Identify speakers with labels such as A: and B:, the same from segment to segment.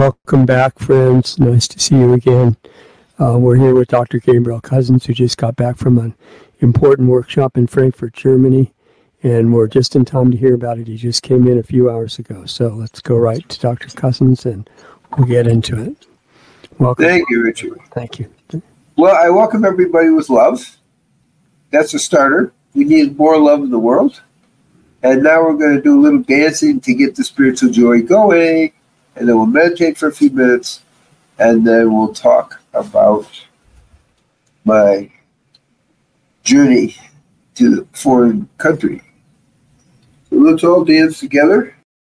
A: Welcome back, friends. Nice to see you again. We're here with Dr. Gabriel Cousens, who just got back from an important workshop in Frankfurt, Germany, and we're just in time to hear about it. He just came in a few hours ago. So let's go right to Dr. Cousens, and we'll get into it. Welcome.
B: Thank you, Richard.
A: Thank you.
B: Well, I welcome everybody with love. That's a starter. We need more love in the world. And now we're going to do a little dancing to get the spiritual joy going. And then we'll meditate for a few minutes. And then we'll talk about my journey to the foreign country. So let's all dance together.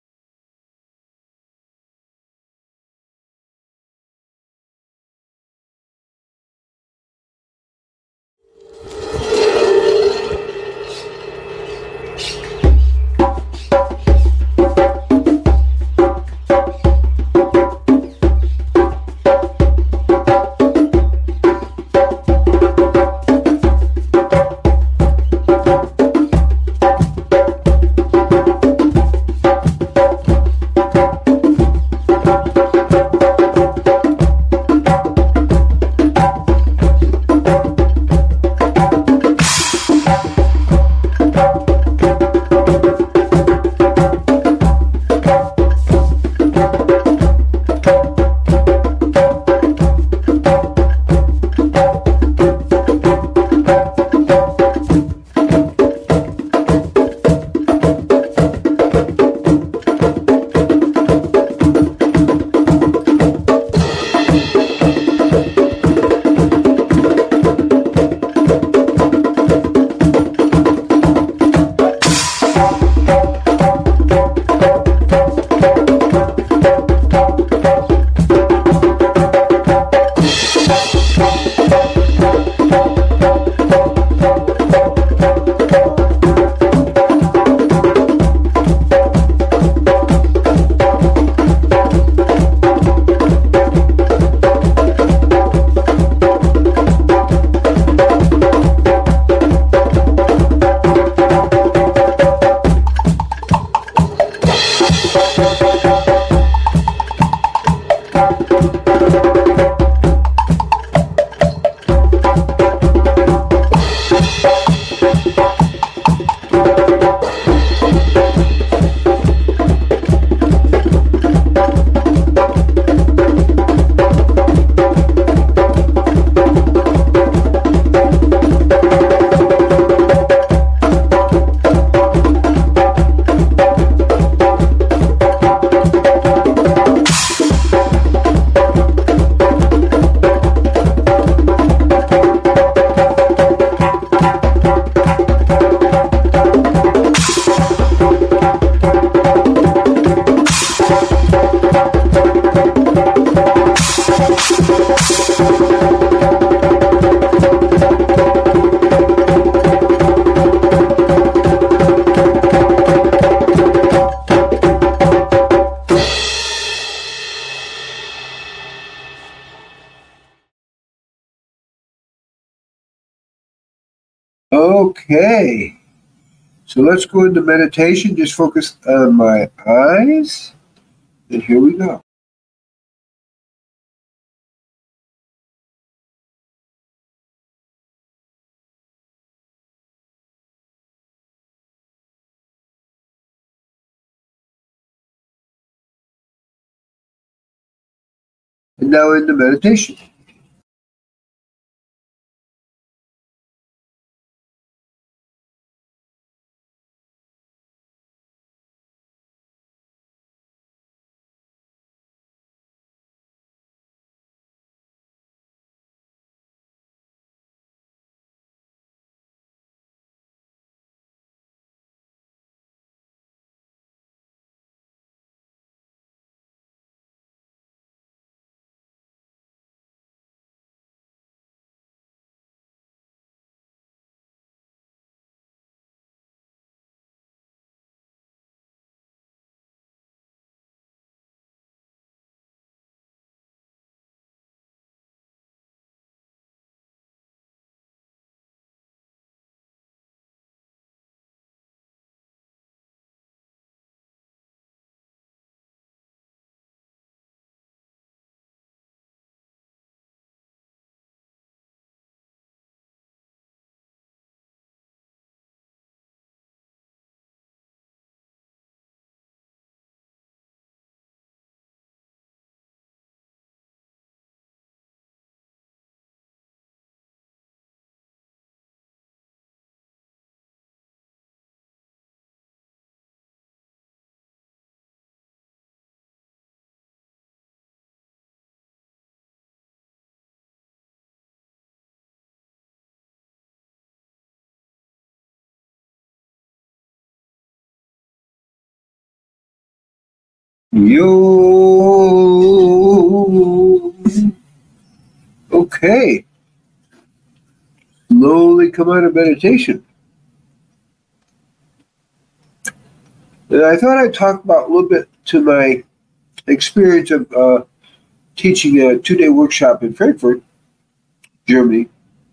B: Okay, so let's go into meditation. Just focus on my eyes. And here we go. And now into meditation. Yo. Okay. Slowly come out of meditation. And I thought I'd talk about a little bit to my experience of teaching a 2-day workshop in Frankfurt, Germany.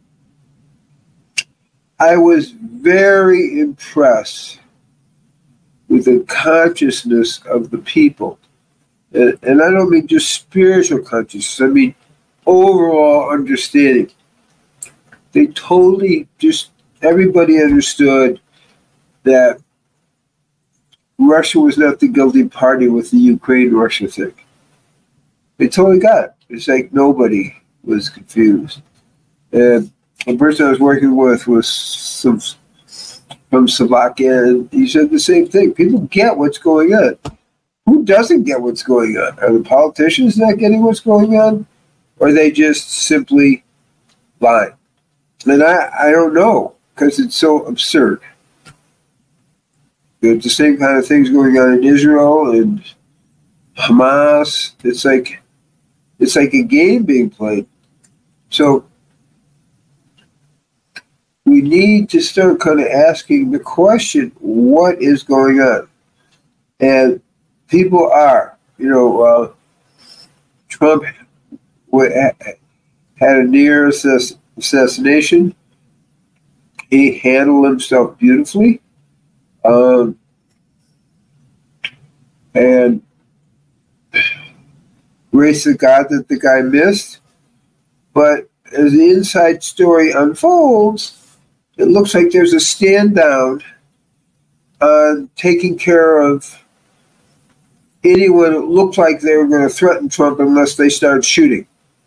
B: I was very impressed with the consciousness of the people. And I don't mean just spiritual consciousness, I mean overall understanding. They totally everybody understood that Russia was not the guilty party with the Ukraine-Russia thing. They totally got it. It's like nobody was confused. And the person I was working with was from Slovakia, and he said the same thing. People get what's going on. Who doesn't get what's going on? Are the politicians not getting what's going on? Or are they just simply lying? And I don't know, because it's so absurd. There's the same kind of things going on in Israel and Hamas. It's like a game being played. So we need to start kind of asking the question, what is going on? And people are, Trump had a near assassination. He handled himself beautifully. And grace to God that the guy missed. But as the inside story unfolds, it looks like there's a stand down on taking care of anyone who looked like they were going to threaten Trump unless they started shooting.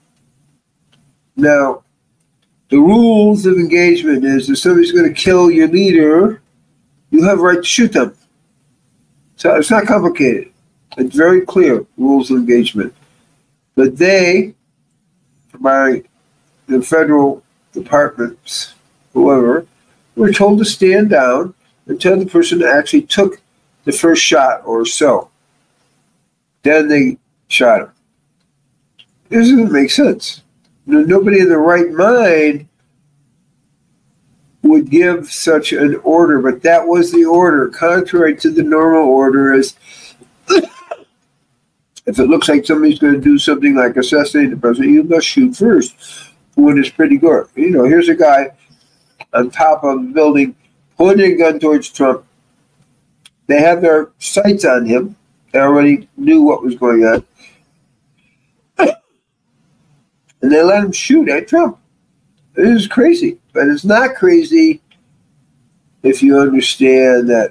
B: Now, the rules of engagement is if somebody's going to kill your leader, you have a right to shoot them. So it's not complicated. It's very clear, rules of engagement. But they, by the federal departments, whoever, were told to stand down until the person actually took the first shot or so. Then they shot him. This doesn't make sense. Nobody in their right mind would give such an order, but that was the order. Contrary to the normal order is, if it looks like somebody's going to do something like assassinate the president, you must shoot first. When it's pretty good. Here's a guy on top of a building pointing a gun towards Trump. They have their sights on him. They already knew what was going on. And they let him shoot at Trump. It is crazy. But it's not crazy if you understand that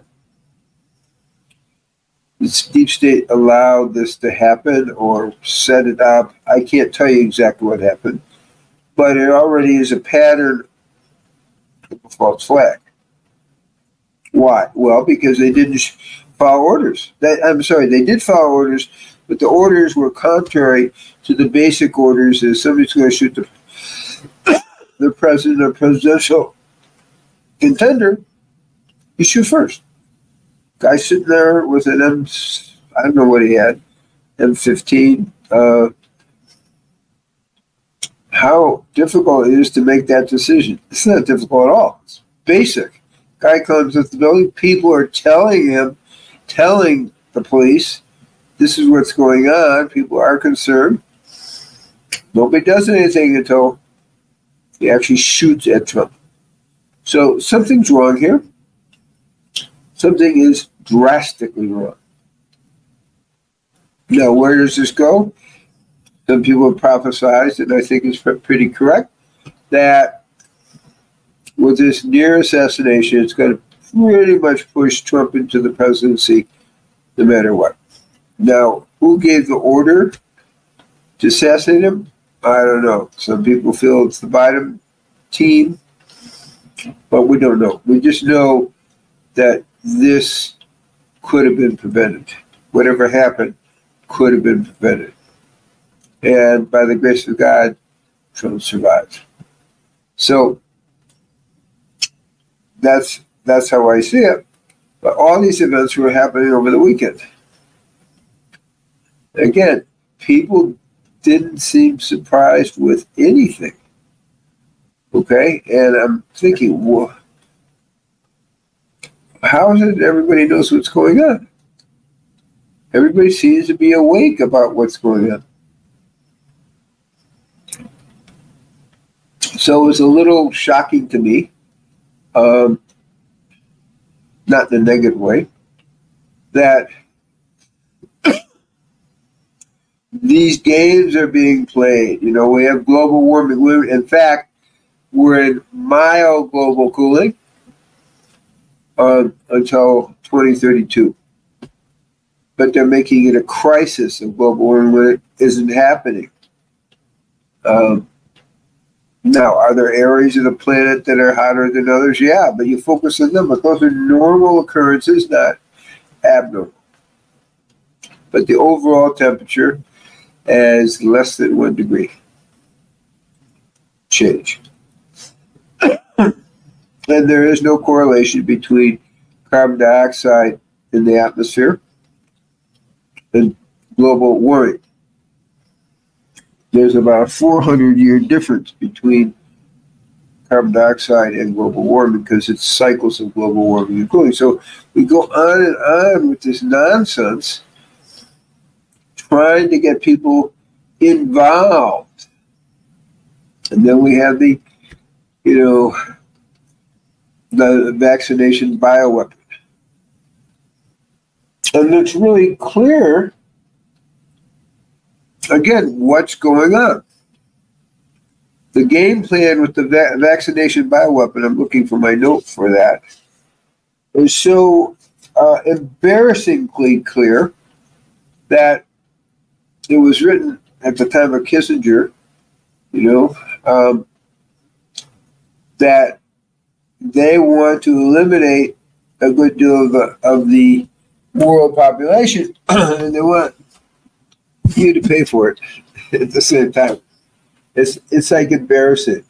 B: the deep state allowed this to happen or set it up. I can't tell you exactly what happened. But it already is a pattern of a false flag. Why? Well, because they didn't follow orders. They did follow orders, but the orders were contrary to the basic orders. If somebody's going to shoot the president or presidential contender, you shoot first. Guy sitting there with an I don't know what he had, M15. How difficult it is to make that decision. It's not difficult at all. It's basic. Guy comes with the building. People are telling the police, this is what's going on. People are concerned. Nobody does anything until he actually shoots at Trump. So something's wrong here. Something is drastically wrong. Now, where does this go? Some people have prophesized, and I think it's pretty correct, that with this near assassination, it's going to pretty much push Trump into the presidency no matter what. Now, who gave the order to assassinate him? I don't know. Some people feel it's the Biden team, but we don't know. We just know that this could have been prevented. Whatever happened could have been prevented. And by the grace of God, Trump survived. So that's how I see it. But all these events were happening over the weekend. Again, people didn't seem surprised with anything. Okay? And I'm thinking, well, how is it everybody knows what's going on? Everybody seems to be awake about what's going on. So it was a little shocking to me, not in a negative way, that these games are being played. You know, we have global warming. In fact, we're in mild global cooling until 2032. But they're making it a crisis of global warming when it isn't happening. Now, are there areas of the planet that are hotter than others? Yeah, but you focus on them. But those are normal occurrences, not abnormal. But the overall temperature is less than 1 degree change. And there is no correlation between carbon dioxide in the atmosphere and global warming. There's about a 400-year difference between carbon dioxide and global warming because it's cycles of global warming and cooling. So we go on and on with this nonsense, trying to get people involved. And then we have the vaccination bioweapon. And it's really clear, again, what's going on. The game plan with the vaccination bioweapon, I'm looking for my note for that, is so embarrassingly clear that it was written at the time of Kissinger, that they want to eliminate a good deal of the world population, and they want you to pay for it at the same time. It's like embarrassing.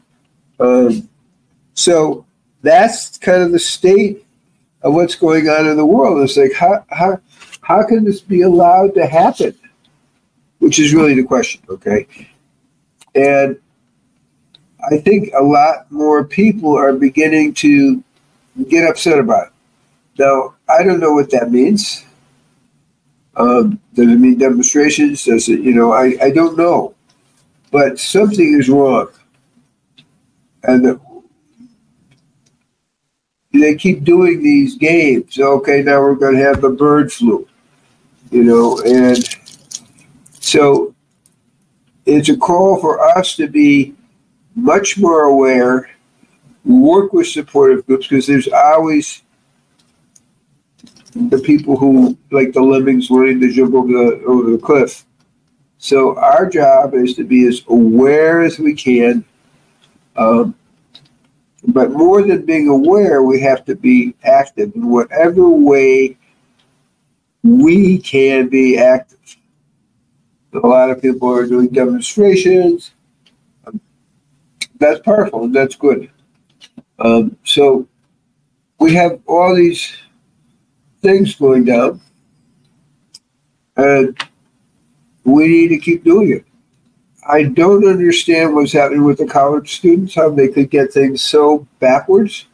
B: So that's kind of the state of what's going on in the world. It's like how can this be allowed to happen? Which is really the question, okay? And I think a lot more people are beginning to get upset about it. Now, I don't know what that means. Does it mean demonstrations? Does it, I don't know. But something is wrong. And they keep doing these games. Okay, now we're going to have the bird flu. And so it's a call for us to be much more aware, work with supportive groups, because there's always the people who, like the lemmings, wanting to jump over the cliff. So our job is to be as aware as we can. But more than being aware, we have to be active in whatever way we can be active. A lot of people are doing demonstrations. That's powerful and that's good. So we have all these things going down, and we need to keep doing it. I don't understand what's happening with the college students, how they could get things so backwards.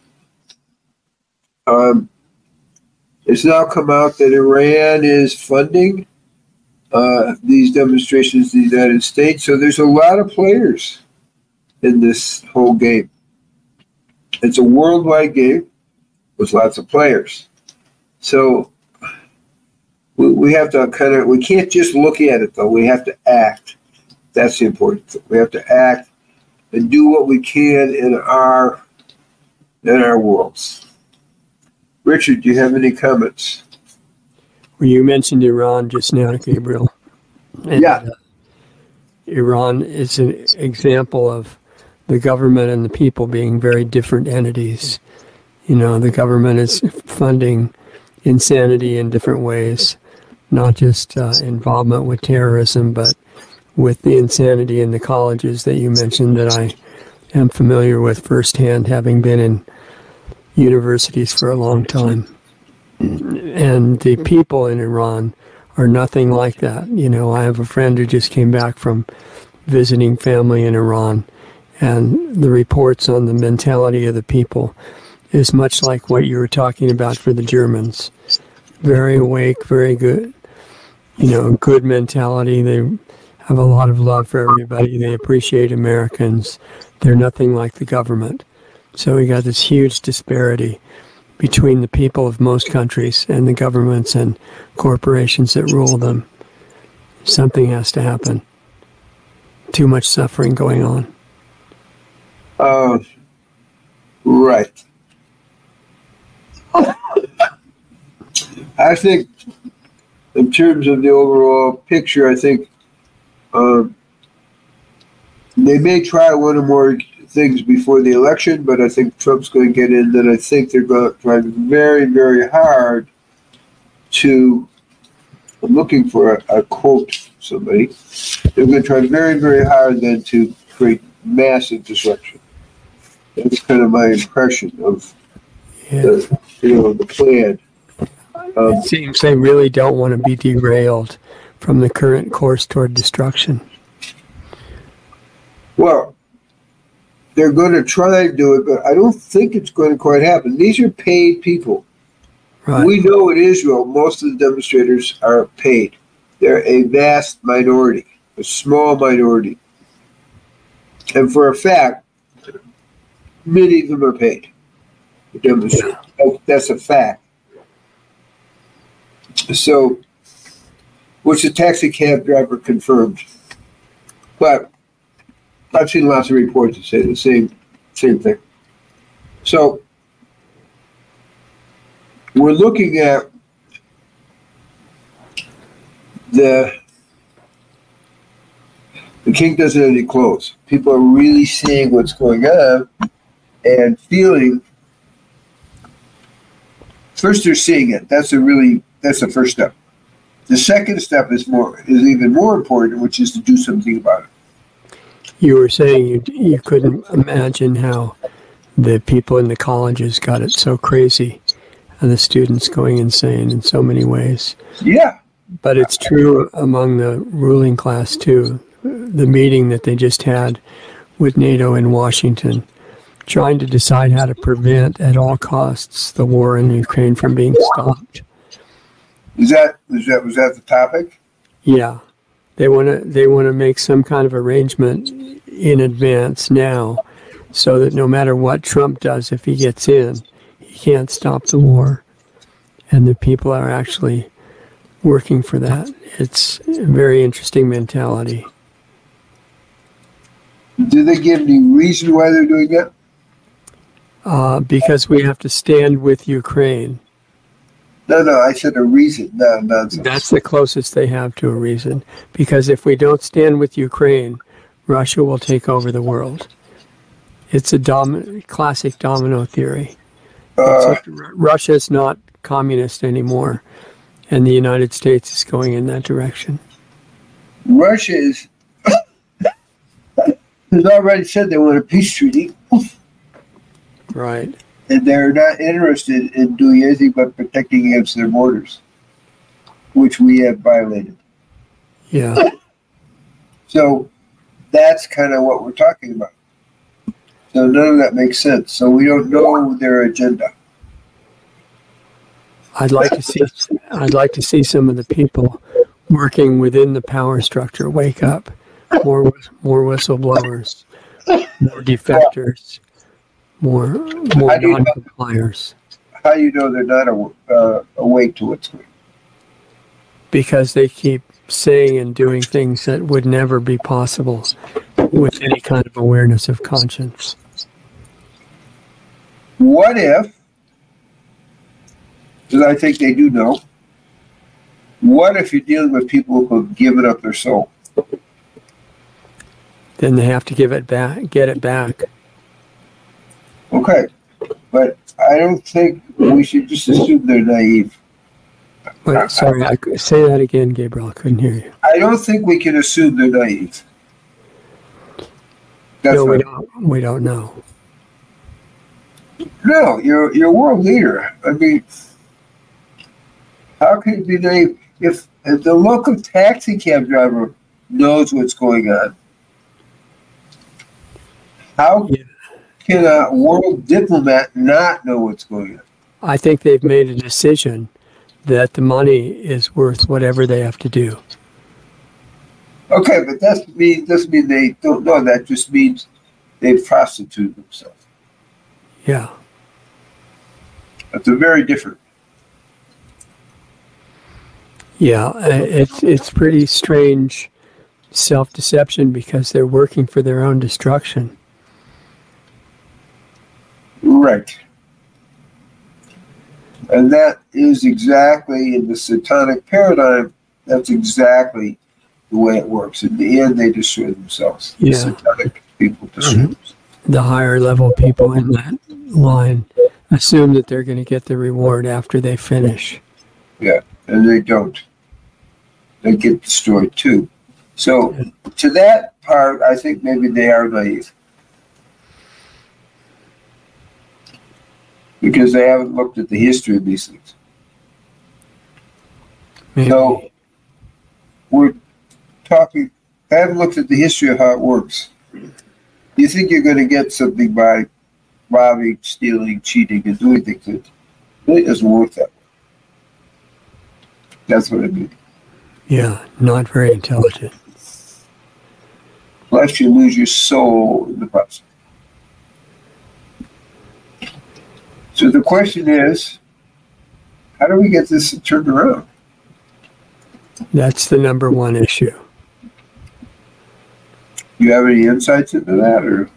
B: It's now come out that Iran is funding these demonstrations in the United States. So there's a lot of players in this whole game. It's a worldwide game with lots of players. So we have to we can't just look at it though, we have to act. That's the important thing. We have to act and do what we can in our worlds. Richard, do you have any comments?
A: Well, you mentioned Iran just now, Gabriel. And,
B: yeah.
A: Iran is an example of the government and the people being very different entities. The government is funding insanity in different ways, not just involvement with terrorism, but with the insanity in the colleges that you mentioned that I am familiar with firsthand, having been in universities for a long time. And the people in Iran are nothing like that. I have a friend who just came back from visiting family in Iran, and the reports on the mentality of the people is much like what you were talking about for the Germans. Very awake, very good, good mentality. They have a lot of love for everybody. They appreciate Americans. They're nothing like the government. So we got this huge disparity between the people of most countries and the governments and corporations that rule them. Something has to happen. Too much suffering going on.
B: Right. I think in terms of the overall picture, I think they may try one or more things before the election, but I think Trump's going to get in. Then I think they're going to try very, very hard to, I'm looking for a quote, somebody. They're going to try very, very hard then to create massive disruption. That's kind of my impression of the plan.
A: It seems they really don't want to be derailed from the current course toward destruction.
B: Well, they're going to try to do it, but I don't think it's going to quite happen. These are paid people. Right. We know in Israel, most of the demonstrators are paid. They're a vast minority, a small minority. And for a fact, many of them are paid to demonstrate. That's a fact. So, which the taxi cab driver confirmed. But I've seen lots of reports that say the same thing. So, we're looking at the king doesn't have any clothes. People are really seeing what's going on and feeling. First, they're seeing it. That's the first step. The second step is even more important, which is to do something about it.
A: You were saying you couldn't imagine how the people in the colleges got it so crazy, and the students going insane in so many ways.
B: Yeah.
A: But it's true among the ruling class, too. The meeting that they just had with NATO in Washington, trying to decide how to prevent at all costs the war in Ukraine from being stopped.
B: Was that the topic?
A: Yeah. They want to make some kind of arrangement in advance now so that no matter what Trump does, if he gets in, he can't stop the war. And the people are actually working for that. It's a very interesting mentality.
B: Do they give any reason why they're doing that?
A: Because we have to stand with Ukraine.
B: No, I said a reason. No, nonsense.
A: That's the closest they have to a reason. Because if we don't stand with Ukraine, Russia will take over the world. It's a classic domino theory. Russia is not communist anymore, and the United States is going in that direction.
B: Russia has already said they want a peace treaty.
A: Right.
B: And they're not interested in doing anything but protecting against their borders, which we have violated.
A: Yeah.
B: So that's kind of what we're talking about. So none of that makes sense. So we don't know their agenda.
A: I'd like to see some of the people working within the power structure wake up. More whistleblowers, more defectors, more non-compliers.
B: How do you know they're not awake to what's going on?
A: Because they keep saying and doing things that would never be possible with any kind of awareness of conscience.
B: What if, because I think they do know, what if you're dealing with people who have given up their soul?
A: Then they have to get it back.
B: Okay, but I don't think we should just assume they're naive.
A: Wait, sorry, say that again, Gabriel. I couldn't hear you.
B: I don't think we can assume they're naive.
A: No, we don't know.
B: No, you're a world leader. I mean, how can you be naive? If if the local taxi cab driver knows what's going on, how can a world diplomat not know what's going on?
A: I think they've made a decision that the money is worth whatever they have to do.
B: Okay, but doesn't mean they don't know. That just means they prostitute themselves.
A: Yeah.
B: That's a very different.
A: Yeah, it's pretty strange self-deception because they're working for their own destruction.
B: Right. And that is exactly in the satanic paradigm, that's exactly the way it works. In the end, they destroy themselves.
A: Yeah.
B: The satanic people destroy themselves.
A: The higher level people in that line assume that they're going to get the reward after they finish.
B: Yeah, and they don't. They get destroyed too. So to that part, I think maybe they are naive. Because they haven't looked at the history of these things.
A: Maybe.
B: So we're talking, I haven't looked at the history of how it works. You think you're going to get something by robbing, stealing, cheating, and doing things that really doesn't work that way. That's what I mean.
A: Yeah, not very intelligent.
B: Plus, you lose your soul in the process. So the question is, how do we get this turned around?
A: That's the number one issue.
B: Do you have any insights into that, or?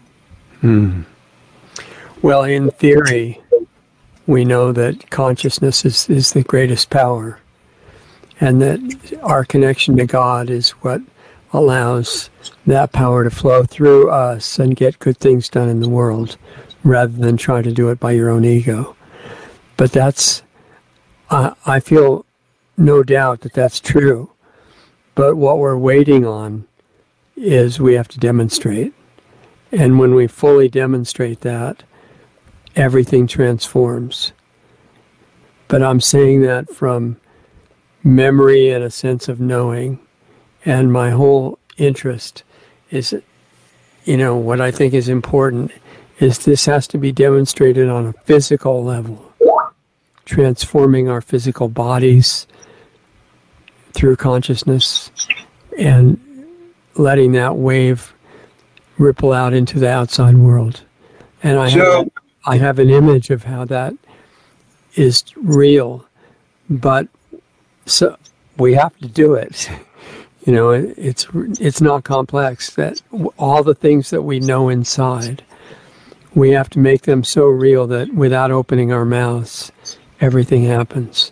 A: Well, in theory, we know that consciousness is the greatest power, and that our connection to God is what allows that power to flow through us and get good things done in the world, rather than trying to do it by your own ego. But that's, I feel no doubt that that's true. But what we're waiting on is we have to demonstrate. And when we fully demonstrate that, everything transforms. But I'm saying that from memory and a sense of knowing. And my whole interest is, what I think is important is this has to be demonstrated on a physical level, transforming our physical bodies through consciousness and letting that wave ripple out into the outside world. And I have an image of how that is real, but so we have to do it. It's not complex. That all the things that we know inside, we have to make them so real that without opening our mouths, everything happens.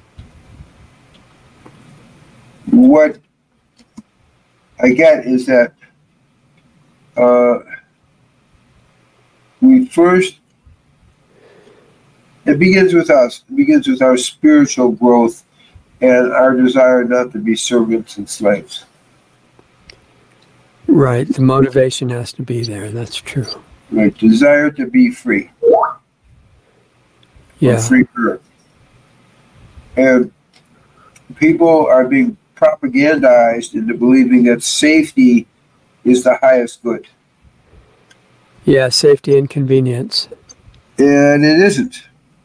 B: What I get is that it begins with us. It begins with our spiritual growth and our desire not to be servants and slaves.
A: Right. The motivation has to be there. That's true.
B: Right. Desire to be free.
A: Yeah.
B: Free birth. And people are being propagandized into believing that safety is the highest good.
A: Yeah, safety and convenience.
B: And it isn't.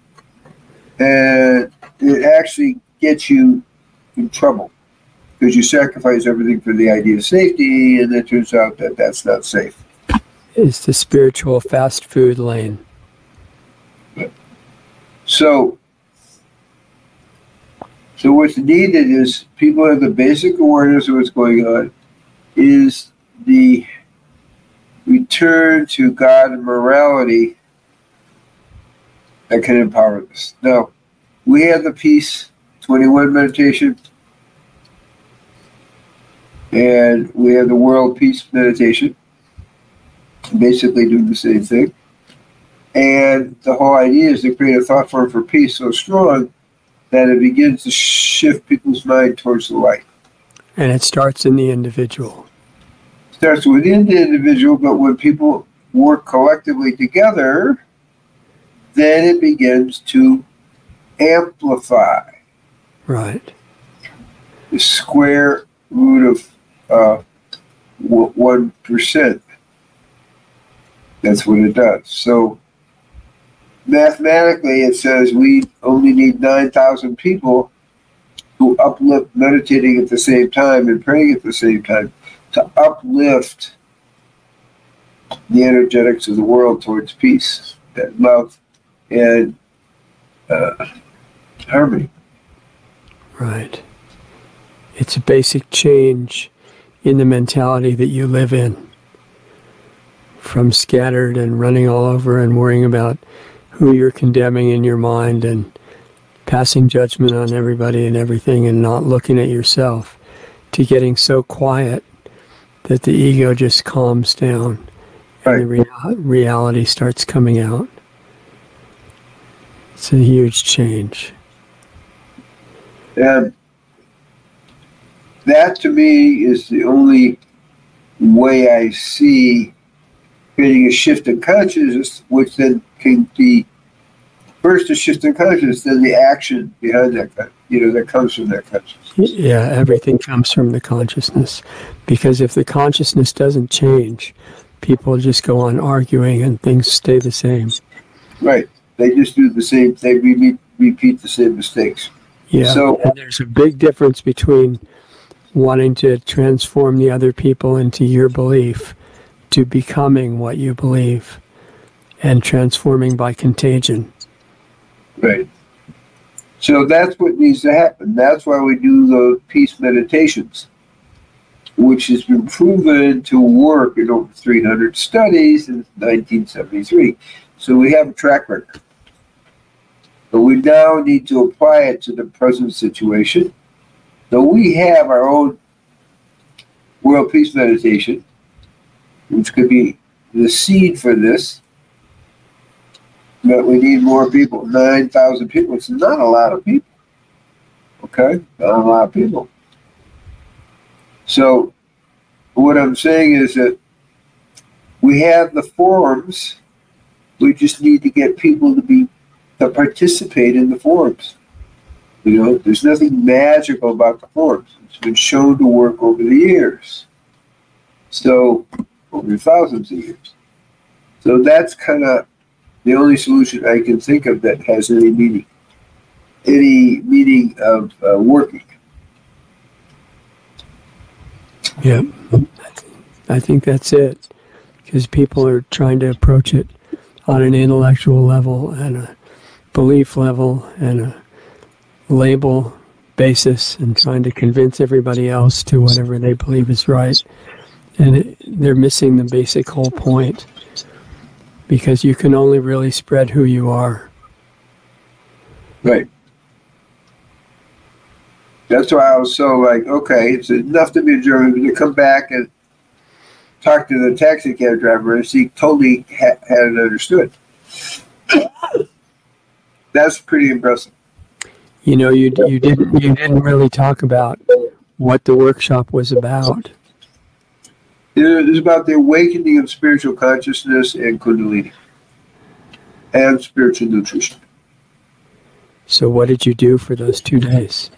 B: And it actually gets you in trouble because you sacrifice everything for the idea of safety, and it turns out that that's not safe.
A: It's the spiritual fast food lane.
B: So what's needed is people have the basic awareness of what's going on, is the return to God and morality that can empower us. Now, we have the Peace 21 meditation, and we have the World Peace meditation, basically doing the same thing. And the whole idea is to create a thought form for peace so strong that it begins to shift people's mind towards the light.
A: And it starts in the individual.
B: It starts within the individual, but when people work collectively together, then it begins to amplify.
A: Right.
B: the square root of 1%. That's what it does. So mathematically, it says we only need 9,000 people who uplift meditating at the same time and praying at the same time to uplift the energetics of the world towards peace and love and harmony.
A: Right. It's a basic change in the mentality that you live in. From scattered and running all over and worrying about who you're condemning in your mind and passing judgment on everybody and everything and not looking at yourself, to getting so quiet that the ego just calms down and the reality starts coming out. It's a huge change.
B: And that to me is the only way I see creating a shift in consciousness, which then can be first a shift in consciousness, then the action behind that, that comes from that consciousness.
A: Yeah, everything comes from the consciousness. Because if the consciousness doesn't change, people just go on arguing and things stay the same.
B: Right. They just do the same thing, repeat the same mistakes.
A: Yeah,
B: so,
A: and there's a big difference between wanting to transform the other people into your belief to becoming what you believe and transforming by contagion.
B: Right. So that's what needs to happen. That's why we do the peace meditations, which has been proven to work in over 300 studies since 1973. So we have a track record. But we now need to apply it to the present situation. So we have our own World Peace Meditation, which could be the seed for this. But we need more people, 9,000 people. It's not a lot of people. Okay? Not a lot of people. So what I'm saying is that we have the forums. We just need to get people to participate in the forums. There's nothing magical about the forums. It's been shown to work over the years. So, over thousands of years. So that's kind of the only solution I can think of that has any meaning of working.
A: Yeah, I think that's it. Because people are trying to approach it on an intellectual level and a belief level and a label basis and trying to convince everybody else to whatever they believe is right. And they're missing the basic whole point, because you can only really spread who you are.
B: Right. That's why I was so okay, it's enough to be a German, but to come back and talk to the taxi cab driver and he totally hadn't understood. That's pretty impressive.
A: You didn't really talk about what the workshop was about.
B: It was about the awakening of spiritual consciousness and Kundalini and spiritual nutrition.
A: So what did you do for those 2 days?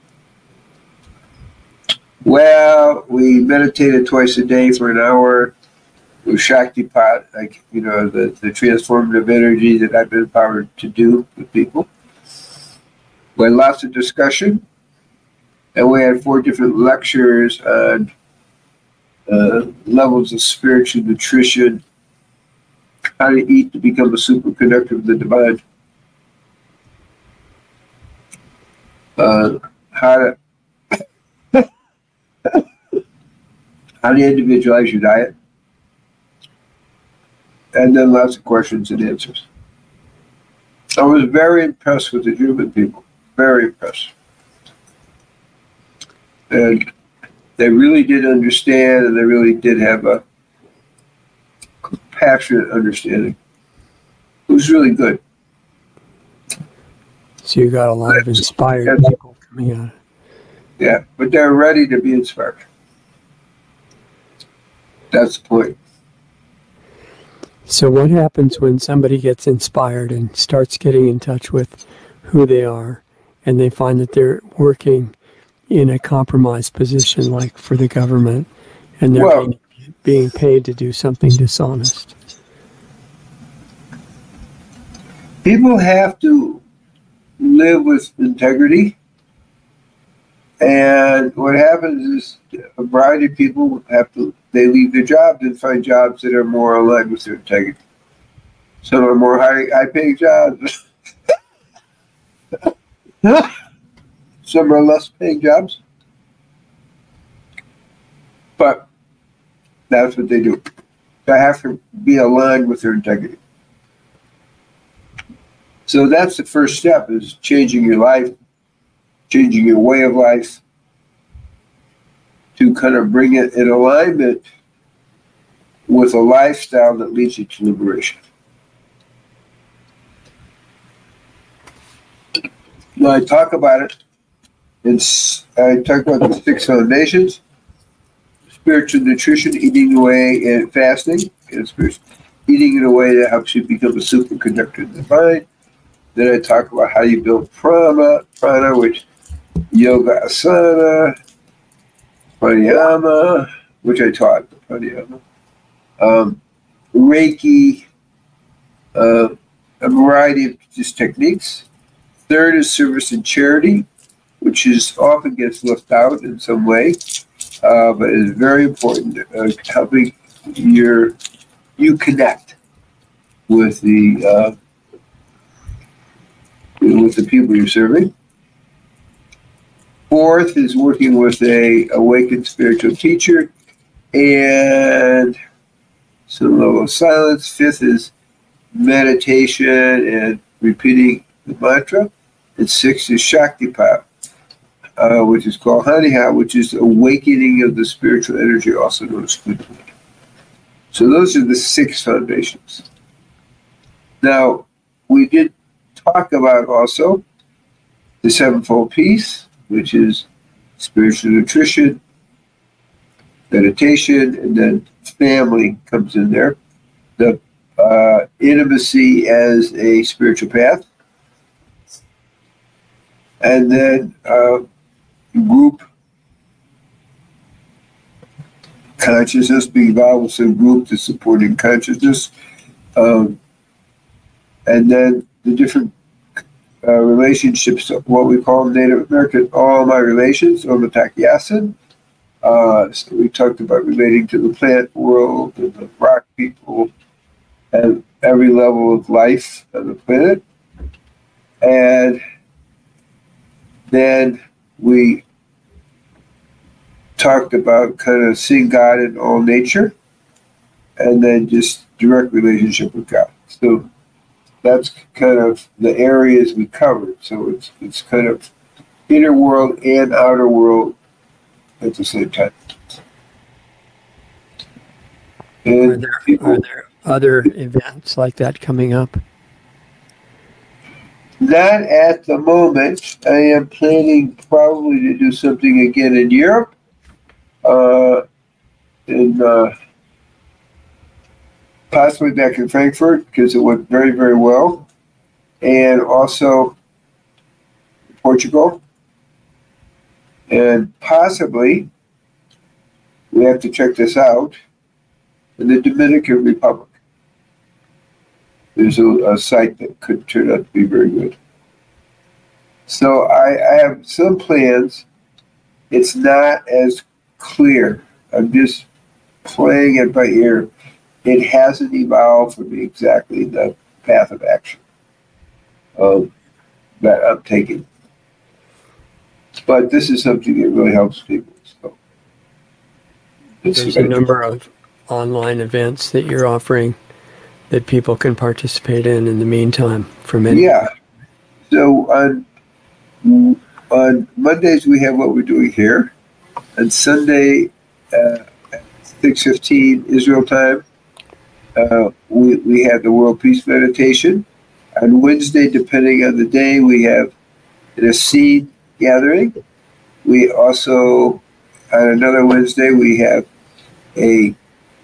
B: Well, we meditated twice a day for an hour with Shaktipat, the transformative energy that I've been empowered to do with people. We had lots of discussion, and we had 4 different lectures on levels of spiritual nutrition, how to eat to become a superconductor of the divine, how to individualize your diet, and then lots of questions and answers. I was very impressed with the German people, very impressed. And they really did understand, and they really did have a compassionate understanding. It was really good.
A: So you got a lot of inspired people coming out.
B: Yeah, but they're ready to be inspired. That's the point.
A: So what happens when somebody gets inspired and starts getting in touch with who they are, and they find that they're working in a compromised position, like for the government, and they're
B: Well,
A: being paid to do something dishonest.
B: people have to live with integrity. And what happens is a variety of people they leave their jobs and find jobs that are more aligned with their integrity. Some are more high paying jobs. Some are less paying jobs. But that's what they do. They have to be aligned with their integrity. So that's the first step, is changing your life, changing your way of life to kind of bring it in alignment with a lifestyle that leads you to liberation. Now I talk about it. I talk about the 6 foundations: spiritual nutrition, eating away, and fasting, and eating in a way that helps you become a superconductor in the mind. Then I talk about how you build prana, which yoga asana, pranayama, which I taught, pranayama, Reiki, a variety of just techniques. Third is service and charity, which is often gets left out in some way, but is very important, helping you connect with the people you're serving. Fourth is working with a awakened spiritual teacher and some level of silence. Fifth is meditation and repeating the mantra. And sixth is Shaktipat, which is called Haniha, which is awakening of the spiritual energy, also known as Kundalini. So those are the 6 foundations. Now, we did talk about also the 7-fold peace, which is spiritual nutrition, meditation, and then family comes in there. The intimacy as a spiritual path, and then group consciousness, being involved with some group that's supporting consciousness, and then the different relationships, what we call Native American, all my relations, Omatakyasin. So we talked about relating to the plant world and the rock people and every level of life on the planet. And then we talked about kind of seeing God in all nature and then just direct relationship with God. So that's kind of the areas we covered. So it's kind of inner world and outer world at the same time. And
A: are there other events like that coming up?
B: Not at the moment. I am planning probably to do something again in Europe, possibly back in Frankfurt, because it went very, very well, and also Portugal, and possibly, we have to check this out, in the Dominican Republic. There's a site that could turn out to be very good. So I have some plans. It's not as clear. I'm just playing it by ear. It hasn't evolved for me exactly the path of action that I'm taking. But this is something that really helps people. So
A: there's a number of online events that you're offering that people can participate in the meantime for many.
B: Yeah. So on Mondays we have what we're doing here. On Sunday, 6:15 Israel time, we have the World Peace Meditation. On Wednesday, depending on the day, we have a seed gathering. We also, on another Wednesday, we have a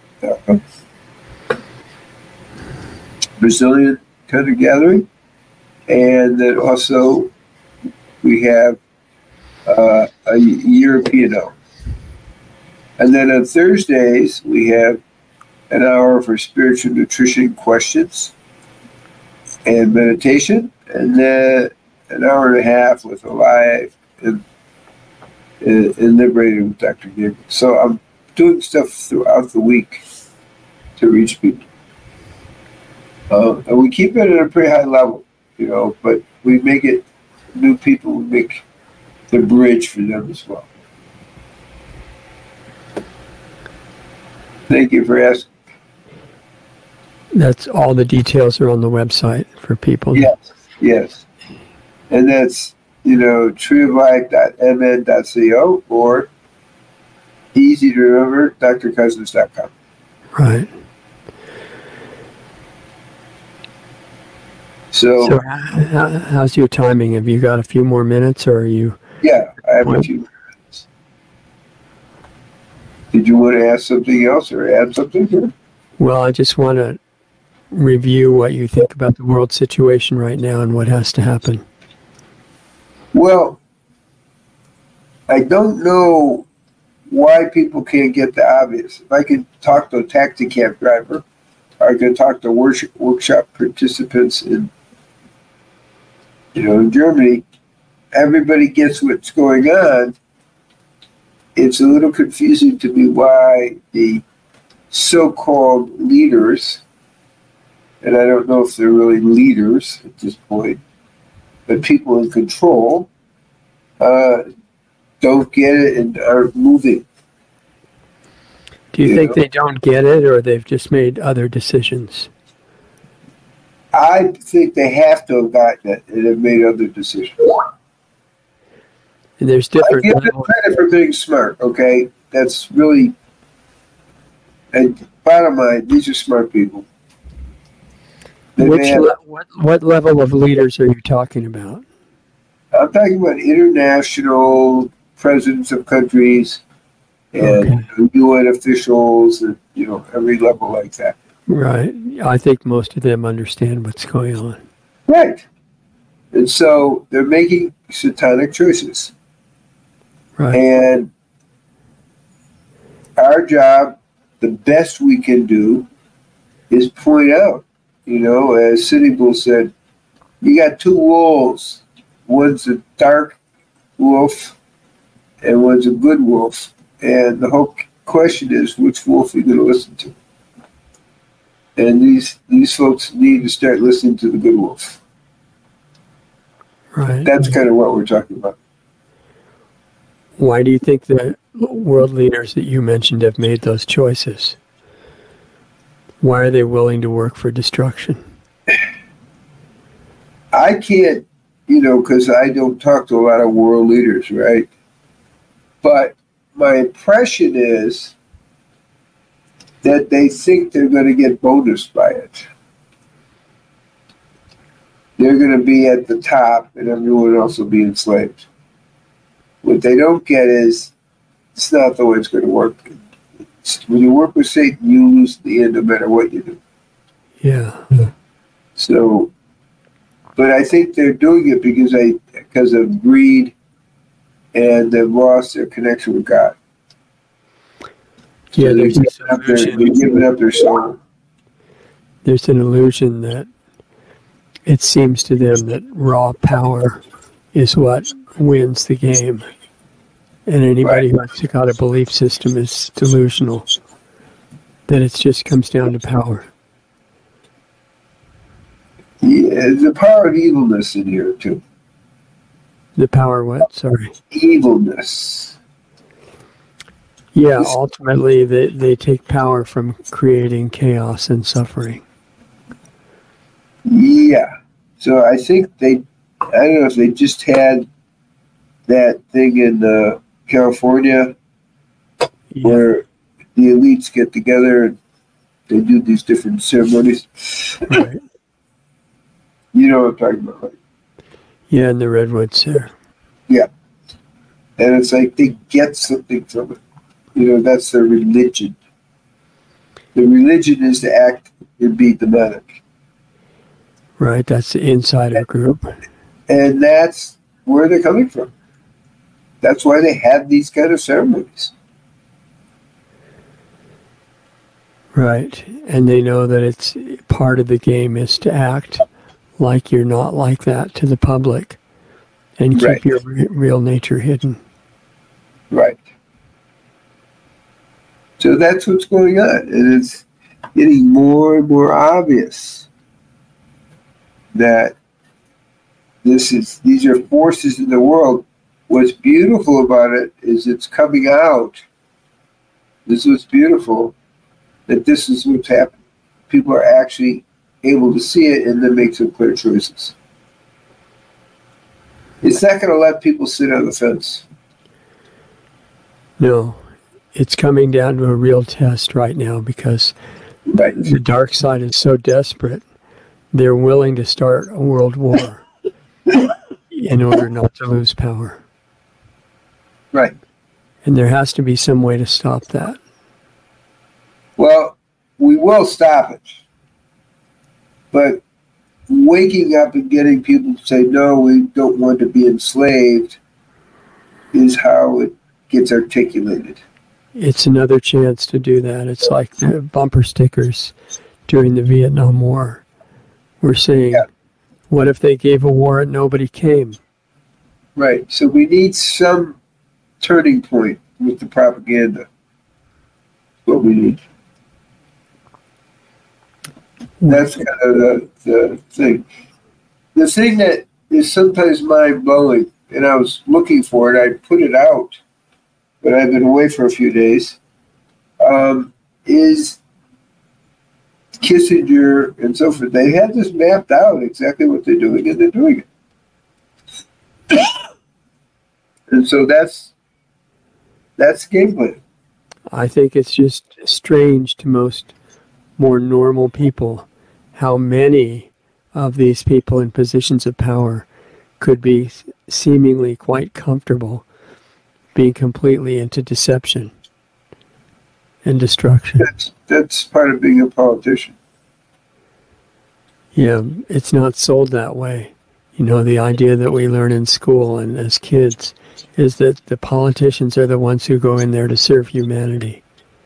B: Brazilian kind of gathering. And then also we have a year P&O. And then on Thursdays, we have an hour for spiritual nutrition questions and meditation, and then an hour and a half with a live and liberating with Dr. Gabriel. So I'm doing stuff throughout the week to reach people. And we keep it at a pretty high level, but we make it new people, we make the bridge for them as well. Thank you for asking.
A: That's all the details are on the website for people.
B: Yes. And that's, treeoflife.mn.co or easy to remember, drcousins.com.
A: Right.
B: So
A: how's your timing? Have you got a few more minutes, or are you?
B: Yeah, I have a few minutes. Did you want to ask something else or add something here?
A: Well, I just want to review what you think about the world situation right now and what has to happen.
B: Well, I don't know why people can't get the obvious. If I could talk to a taxi cab driver, or I could talk to workshop participants in Germany, everybody gets what's going on. It's a little confusing to me why the so-called leaders, and I don't know if they're really leaders at this point, but people in control, don't get it and aren't moving.
A: Do you think they don't get it, or they've just made other decisions?
B: I think they have to have gotten it and have made other decisions.
A: And there's different.
B: I give them credit for being smart, okay? That's really, and bottom line, these are smart people.
A: What level of leaders are you talking about?
B: I'm talking about international presidents of countries and UN officials and, every level like that.
A: Right. I think most of them understand what's going on.
B: Right. And so they're making satanic choices.
A: Right.
B: And our job, the best we can do, is point out, as Sitting Bull said, you got two wolves. One's a dark wolf and one's a good wolf. And the whole question is, which wolf are you going to listen to? And these folks need to start listening to the good wolf.
A: Right.
B: That's kind of what we're talking about.
A: Why do you think the world leaders that you mentioned have made those choices? Why are they willing to work for destruction?
B: I can't, because I don't talk to a lot of world leaders, right? But my impression is that they think they're going to get bonused by it. They're going to be at the top and everyone else will be enslaved. What they don't get is it's not the way it's going to work. When you work with Satan, you lose at the end no matter what you do.
A: Yeah.
B: So, but I think they're doing it because of greed and they've lost their connection with God.
A: Yeah,
B: so they're giving up their soul.
A: There's an illusion that it seems to them that raw power is what wins the game. And anybody who's got a belief system is delusional. That it just comes down to power.
B: Yeah, the power of evilness in here, too.
A: The power what? Sorry.
B: Evilness.
A: Yeah, ultimately they take power from creating chaos and suffering.
B: Yeah. So I think I don't know if they just had that thing in California where the elites get together and they do these different ceremonies.
A: Right.
B: You know what I'm talking about, right?
A: Yeah, in the Redwoods there.
B: Yeah. And it's like they get something from it. That's their religion. The religion is to act and be demonic.
A: Right, that's the insider group.
B: And that's where they're coming from. That's why they have these kind of ceremonies.
A: Right. And they know that it's part of the game is to act like you're not like that to the public and keep
B: Right.
A: your real nature hidden.
B: Right. So that's what's going on. And it's getting more and more obvious that these are forces in the world. What's beautiful about it is it's coming out. This is what's beautiful, that this is what's happening. People are actually able to see it and then make some clear choices. It's not going to let people sit on the fence.
A: No, it's coming down to a real test right now because
B: Right.
A: the dark side is so desperate. They're willing to start a world war in order not to lose power.
B: Right.
A: And there has to be some way to stop that.
B: Well, we will stop it. But waking up and getting people to say, no, we don't want to be enslaved, is how it gets articulated.
A: It's another chance to do that. It's like the bumper stickers during the Vietnam War. We're saying, what if they gave a war and nobody came?
B: Right. So we need some turning point with the propaganda. What we need. That's kind of the thing. The thing that is sometimes mind-blowing, and I was looking for it, I put it out, but I've been away for a few days, is Kissinger and so forth. They had this mapped out, exactly what they're doing, and they're doing it. And so that's the game plan.
A: I think it's just strange to most more normal people how many of these people in positions of power could be seemingly quite comfortable being completely into deception and destruction.
B: That's part of being a politician.
A: Yeah, it's not sold that way. You know, the idea that we learn in school and as kids is that the politicians are the ones who go in there to serve humanity.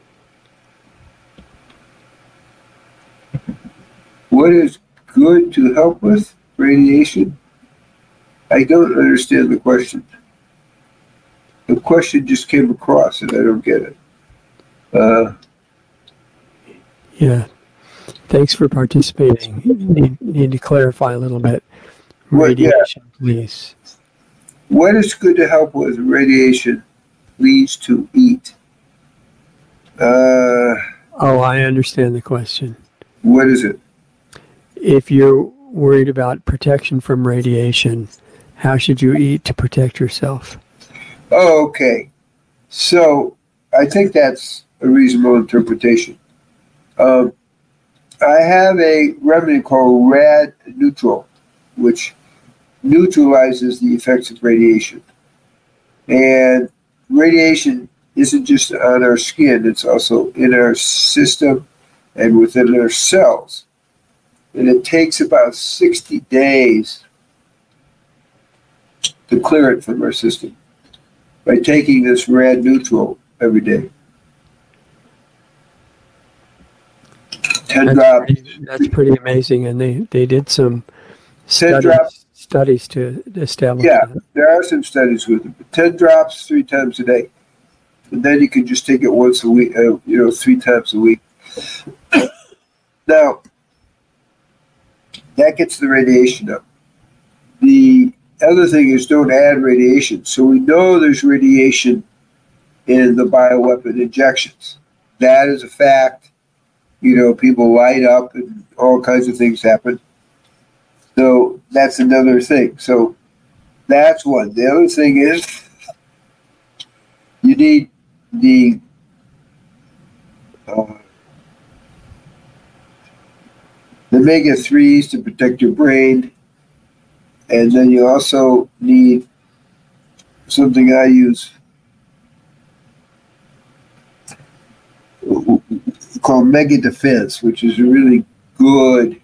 B: What is good to help with radiation? I don't understand the question. The question just came across and I don't get it.
A: Yeah. Thanks for participating. Need to clarify a little bit. Radiation, please.
B: What is good to help with radiation leads to eat?
A: Oh, I understand the question.
B: What is it?
A: If you're worried about protection from radiation, how should you eat to protect yourself?
B: Oh, okay. So I think that's a reasonable interpretation. I have a remedy called Rad Neutral, which neutralizes the effects of radiation. And radiation isn't just on our skin, it's also in our system and within our cells. And it takes about 60 days to clear it from our system by taking this Rad Neutral every day. 10 drops.
A: That's pretty amazing. And they did some
B: 10 drops.
A: Studies to establish
B: Yeah,
A: that.
B: there are some studies with it. 10 drops 3 times a day. And then you can just take it once a week, 3 times a week. Now, that gets the radiation up. The other thing is don't add radiation. So we know there's radiation in the bioweapon injections. That is a fact. People light up and all kinds of things happen. So that's another thing. So that's one. The other thing is you need the omega-3s to protect your brain. And then you also need something I use called Mega Defense, which is a really good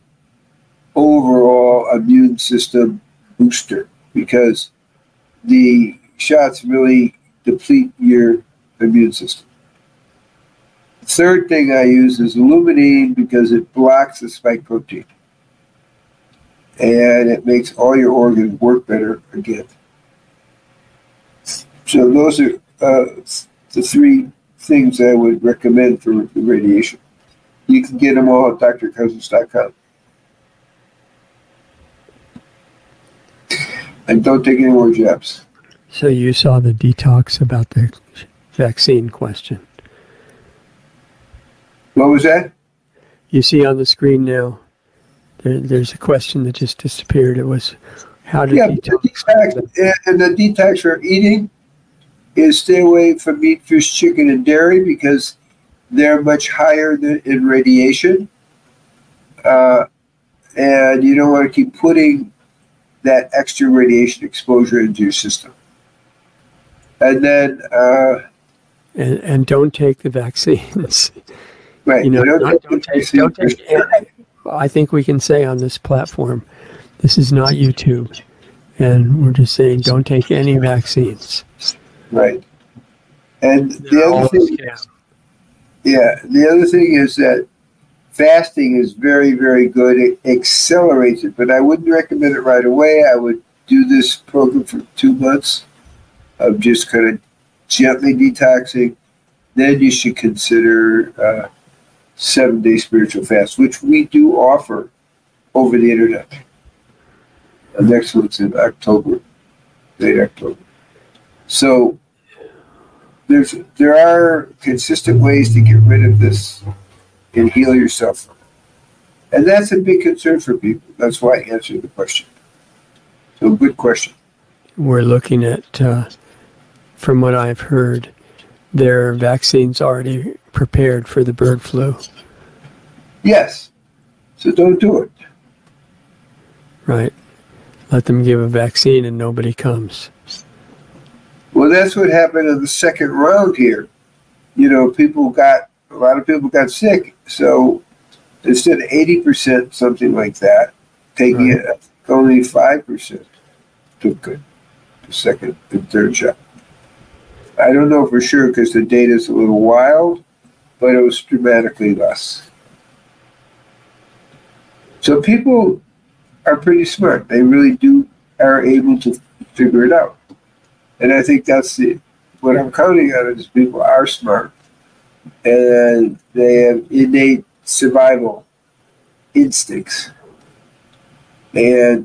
B: overall immune system booster because the shots really deplete your immune system. The third thing I use is Luminine because it blocks the spike protein. And it makes all your organs work better again. So those are the three things I would recommend for the radiation. You can get them all at drcousins.com. And don't take any more jabs.
A: So you saw the detox about the vaccine question.
B: What was that?
A: You see on the screen now, there's a question that just disappeared. It was, how to detox?
B: And the detox for eating is stay away from meat, fish, chicken, and dairy because they're much higher in radiation. And you don't want to keep putting that extra radiation exposure into your system. And then...
A: and don't take the vaccines.
B: Right.
A: You know, don't take I think we can say on this platform, this is not YouTube. And we're just saying, don't take any vaccines.
B: Right. And the other thing is that fasting is very, very good. It accelerates it, but I wouldn't recommend it right away. I would do this program for 2 months of just kind of gently detoxing. Then you should consider 7-day spiritual fast, which we do offer over the internet. The next one's in October, late October. So there are consistent ways to get rid of this and heal yourself. And that's a big concern for people. That's why I answered the question. So good question.
A: We're looking at, from what I've heard, there are vaccines already prepared for the bird flu.
B: Yes. So don't do it.
A: Right. Let them give a vaccine and nobody comes.
B: Well, that's what happened in the second round here. You know, a lot of people got sick. So instead of 80%, something like that, taking it, only 5% took it, the second and third shot. I don't know for sure because the data is a little wild, but it was dramatically less. So people are pretty smart. They really are able to figure it out. And I think that's what I'm counting on is people are smart and they have innate survival instincts. And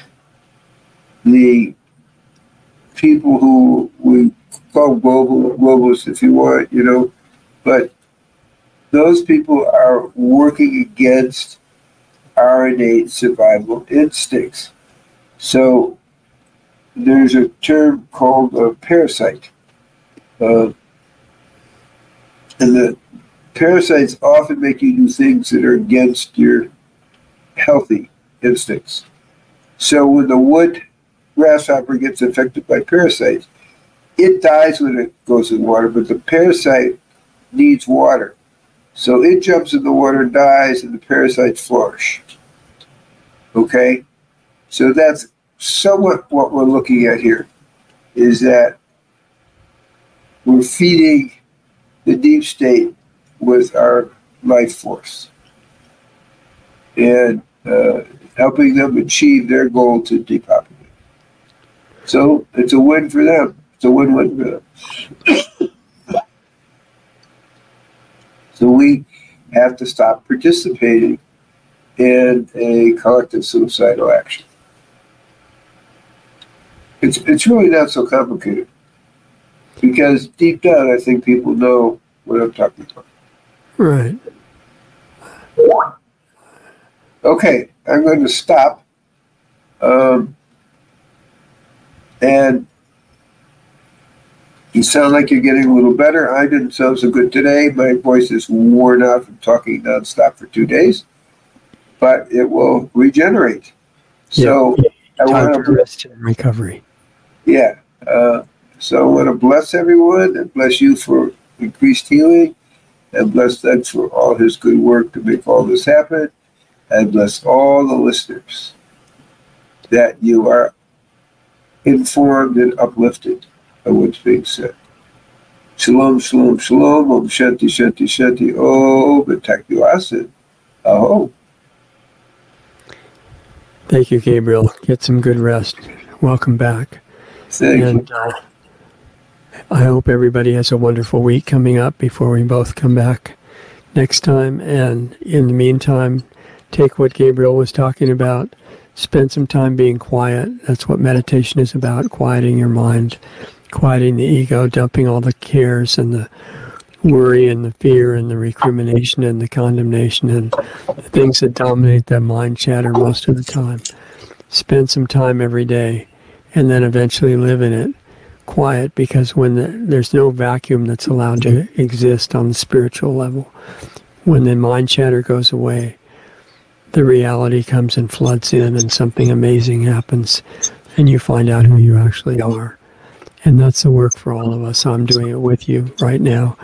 B: the people who we call globalists, if you want, you know, but those people are working against our innate survival instincts. So there's a term called a parasite. And the parasites often make you do things that are against your healthy instincts. So when the wood grasshopper gets infected by parasites, it dies when it goes in water, but the parasite needs water. So it jumps in the water, dies, and the parasites flourish. Okay? So that's somewhat what we're looking at here, is that we're feeding the deep state with our life force and helping them achieve their goal to depopulate. So it's a win for them. It's a win-win for them. So we have to stop participating in a collective suicidal action. It's really not so complicated because deep down I think people know what I'm talking about.
A: Right.
B: Okay, I'm going to stop. And you sound like you're getting a little better. I didn't sound so good today. My voice is worn out from talking nonstop for 2 days, but it will regenerate. So I want to
A: rest and recovery.
B: Yeah. So I want to bless everyone and bless you for increased healing and bless Doug for all his good work to make all this happen and bless all the listeners that you are informed and uplifted by what's being said. Shalom, shalom, shalom. Om Shanti, Shanti, Shanti. Oh, Batakuasid. Aho.
A: Thank you, Gabriel. Get some good rest. Welcome back.
B: Thank you.
A: I hope everybody has a wonderful week coming up before we both come back next time. And in the meantime, take what Gabriel was talking about. Spend some time being quiet. That's what meditation is about, quieting your mind, quieting the ego, dumping all the cares and the worry and the fear and the recrimination and the condemnation and the things that dominate that mind chatter most of the time. Spend some time every day and then eventually live in it. Quiet, because when there's no vacuum that's allowed to exist on the spiritual level, when the mind chatter goes away, the reality comes and floods in and something amazing happens and you find out who you actually are. And that's the work for all of us. I'm doing it with you right now,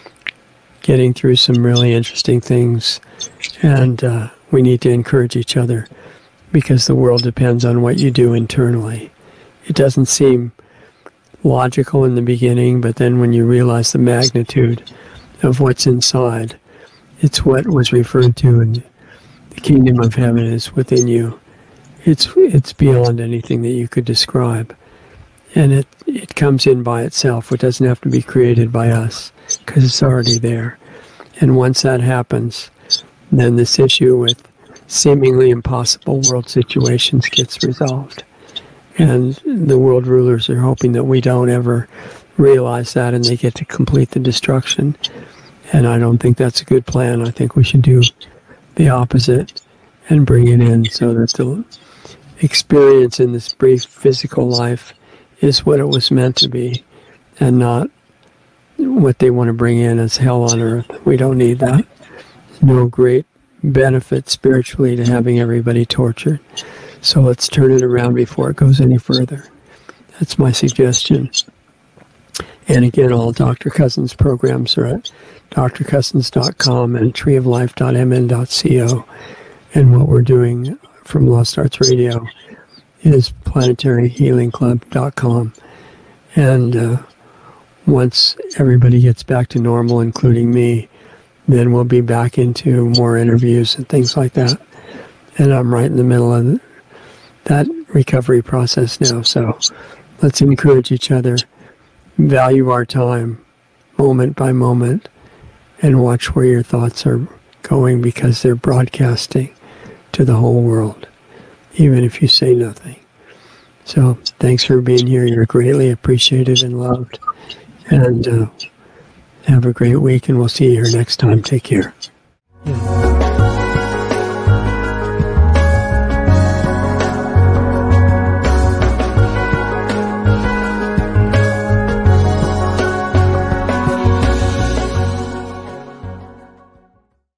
A: getting through some really interesting things, and we need to encourage each other because the world depends on what you do internally. It doesn't seem logical in the beginning, but then when you realize the magnitude of what's inside, it's what was referred to in the kingdom of heaven is within you. It's beyond anything that you could describe. And it comes in by itself. It doesn't have to be created by us because it's already there. And once that happens, then this issue with seemingly impossible world situations gets resolved. And the world rulers are hoping that we don't ever realize that and they get to complete the destruction. And I don't think that's a good plan. I think we should do the opposite and bring it in so that the experience in this brief physical life is what it was meant to be and not what they want to bring in as hell on earth. We don't need that. There's no great benefit spiritually to having everybody tortured. So let's turn it around before it goes any further. That's my suggestion. And again, all Dr. Cousins programs are at drcousins.com and treeoflife.mn.co. And what we're doing from Lost Arts Radio is planetaryhealingclub.com. And once everybody gets back to normal, including me, then we'll be back into more interviews and things like that. And I'm right in the middle of that recovery process now. So let's encourage each other, value our time moment by moment, and watch where your thoughts are going because they're broadcasting to the whole world, even if you say nothing. So thanks for being here. You're greatly appreciated and loved. And have a great week, and we'll see you here next time. Take care.